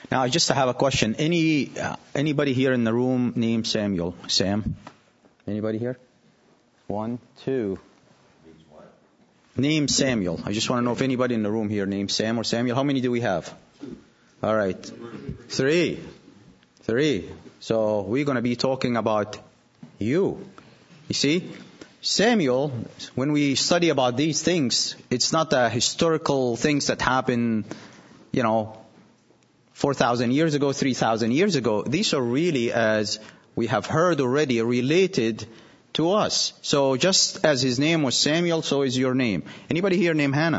Now, I just have a question. Anybody here in the room named Samuel? Sam? Anybody here? 1, 2. Name Samuel. I just want to know if anybody in the room here named Sam or Samuel. How many do we have? All right. 3. So we're going to be talking about you. You see, Samuel, when we study about these things, it's not the historical things that happen, 4,000 years ago, 3,000 years ago. These are really, as we have heard already, related to us. So just as his name was Samuel, so is your name. Anybody here named Hannah?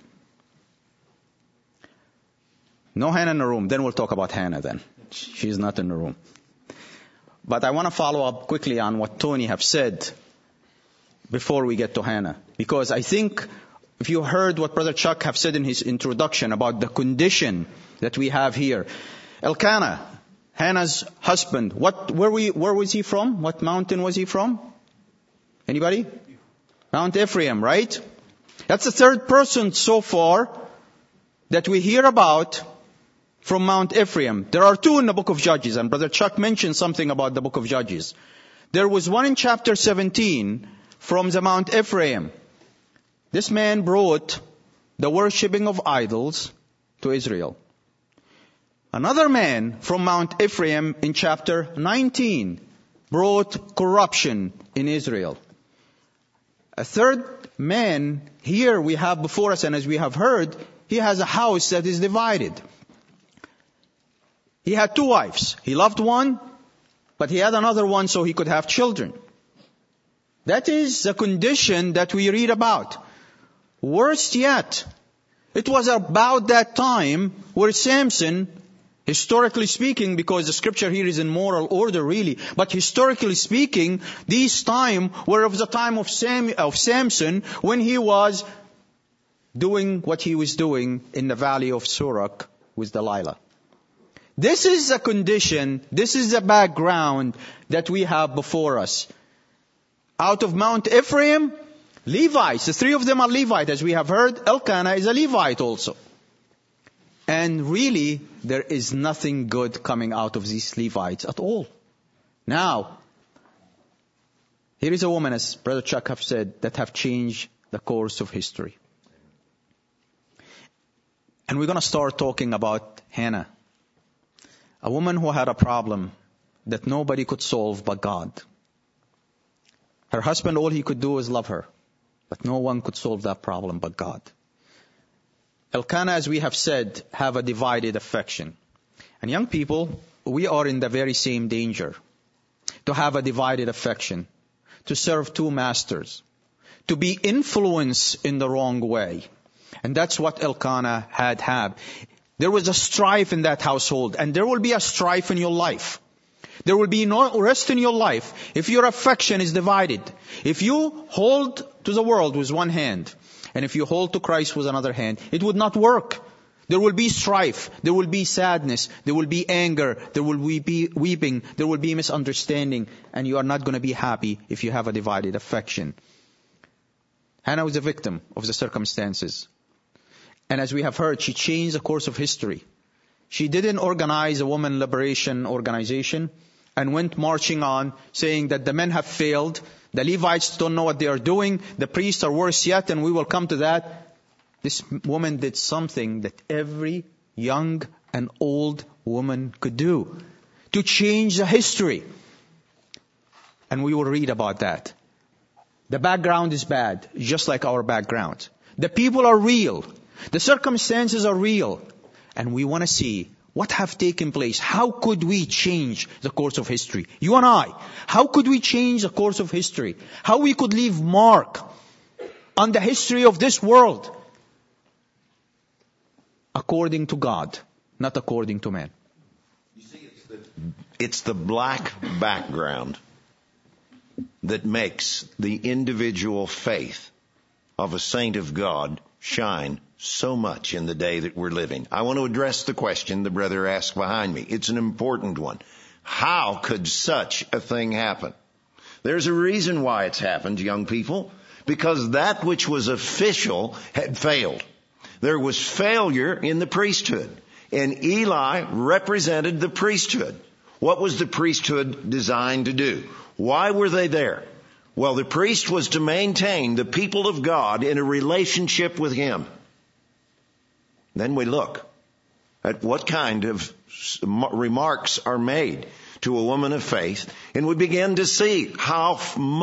No Hannah in the room. Then we'll talk about Hannah then. She's not in the room. But I want to follow up quickly on what Tony have said before we get to Hannah. Because I think if you heard what Brother Chuck have said in his introduction about the condition that we have here. Elkanah, Hannah's husband, where was he from? What mountain was he from? Anybody? Mount Ephraim, right? That's the third person so far that we hear about from Mount Ephraim. There are 2 in the book of Judges, and Brother Chuck mentioned something about the book of Judges. There was one in chapter 17 from the Mount Ephraim. This man brought the worshipping of idols to Israel. Another man from Mount Ephraim in chapter 19 brought corruption in Israel. A third man here we have before us, and as we have heard, he has a house that is divided. He had 2 wives. He loved one, but he had another one so he could have children. That is the condition that we read about. Worse yet, it was about that time where Samson, historically speaking, because the scripture here is in moral order really, but historically speaking, this time were of the time of Samson, when he was doing what he was doing in the valley of Sorek with Delilah. This is the condition, this is the background that we have before us. Out of Mount Ephraim, Levites, the 3 of them are Levite, as we have heard. Elkanah is a Levite also. And really, there is nothing good coming out of these Levites at all. Now, here is a woman, as Brother Chuck have said, that have changed the course of history. And we're going to start talking about Hannah. A woman who had a problem that nobody could solve but God. Her husband, all he could do was love her. But no one could solve that problem but God. Elkanah, as we have said, have a divided affection. And young people, we are in the very same danger. To have a divided affection. To serve 2 masters. To be influenced in the wrong way. And that's what Elkanah had. There was a strife in that household. And there will be a strife in your life. There will be no rest in your life if your affection is divided. If you hold to the world with one hand, and if you hold to Christ with another hand, it would not work. There will be strife. There will be sadness. There will be anger. There will be weeping. There will be misunderstanding. And you are not going to be happy if you have a divided affection. Hannah was a victim of the circumstances. And as we have heard, she changed the course of history. She didn't organize a woman liberation organization and went marching on saying that the men have failed. The Levites don't know what they are doing. The priests are worse yet, and we will come to that. This woman did something that every young and old woman could do to change the history. And we will read about that. The background is bad, just like our background. The people are real. The circumstances are real. And we want to see what have taken place. How could we change the course of history? You and I. How could we change the course of history? How we could leave mark on the history of this world according to God, not according to man. You see, it's the black background that makes the individual faith of a saint of God shine so much in the day that we're living. I want to address the question the brother asked behind me. It's an important one. How could such a thing happen? There's a reason why it's happened, young people, because that which was official had failed. There was failure in the priesthood. And Eli represented the priesthood. What was the priesthood designed to do? Why were they there? Well, the priest was to maintain the people of God in a relationship with him. Then we look at what kind of remarks are made to a woman of faith, and we begin to see how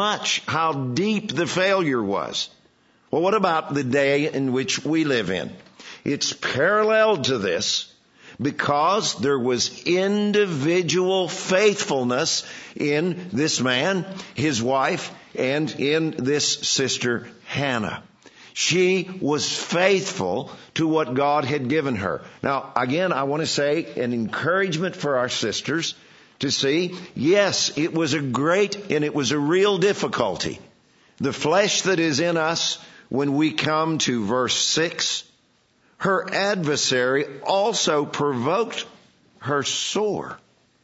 deep the failure was. Well, what about the day in which we live in? It's parallel to this because there was individual faithfulness in this man, his wife, and in this sister Hannah. She was faithful to what God had given her. Now, again, I want to say an encouragement for our sisters to see, yes, it was a great and it was a real difficulty. The flesh that is in us, when we come to verse 6, her adversary also provoked her sore.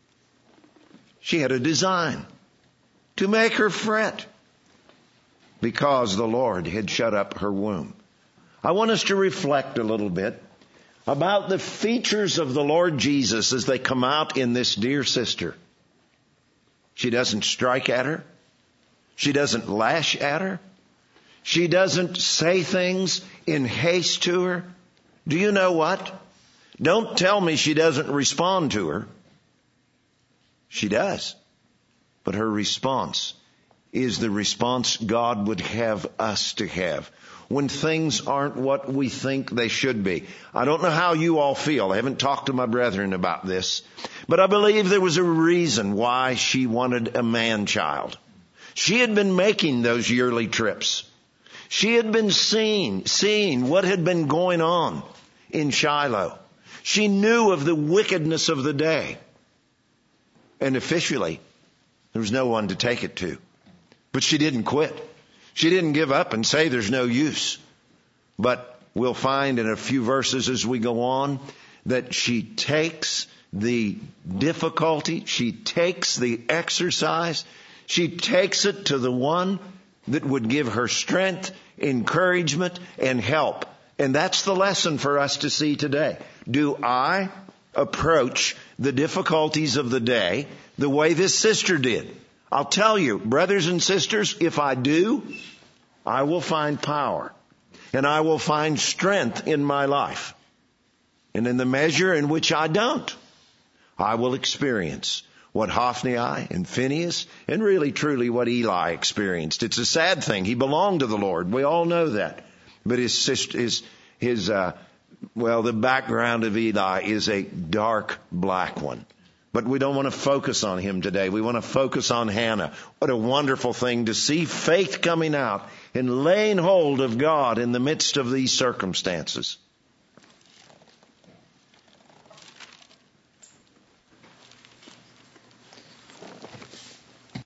She had a design to make her fret because the Lord had shut up her womb. I want us to reflect a little bit about the features of the Lord Jesus as they come out in this dear sister. She doesn't strike at her. She doesn't lash at her. She doesn't say things in haste to her. Do you know what? Don't tell me she doesn't respond to her. She does. But her response is the response God would have us to have when things aren't what we think they should be. I don't know how you all feel. I haven't talked to my brethren about this. But I believe there was a reason why she wanted a man-child. She had been making those yearly trips. She had been seeing what had been going on in Shiloh. She knew of the wickedness of the day. And officially, there was no one to take it to. But she didn't quit. She didn't give up and say there's no use. But we'll find in a few verses as we go on that she takes the difficulty, she takes the exercise, she takes it to the one that would give her strength, encouragement, and help. And that's the lesson for us to see today. Do I approach the difficulties of the day the way this sister did? I'll tell you, brothers and sisters, if I do, I will find power and I will find strength in my life. And in the measure in which I don't, I will experience what Hophni and Phinehas and really truly what Eli experienced. It's a sad thing. He belonged to the Lord. We all know that. But the background of Eli is a dark black one. But we don't want to focus on him today. We want to focus on Hannah. What a wonderful thing to see faith coming out and laying hold of God in the midst of these circumstances.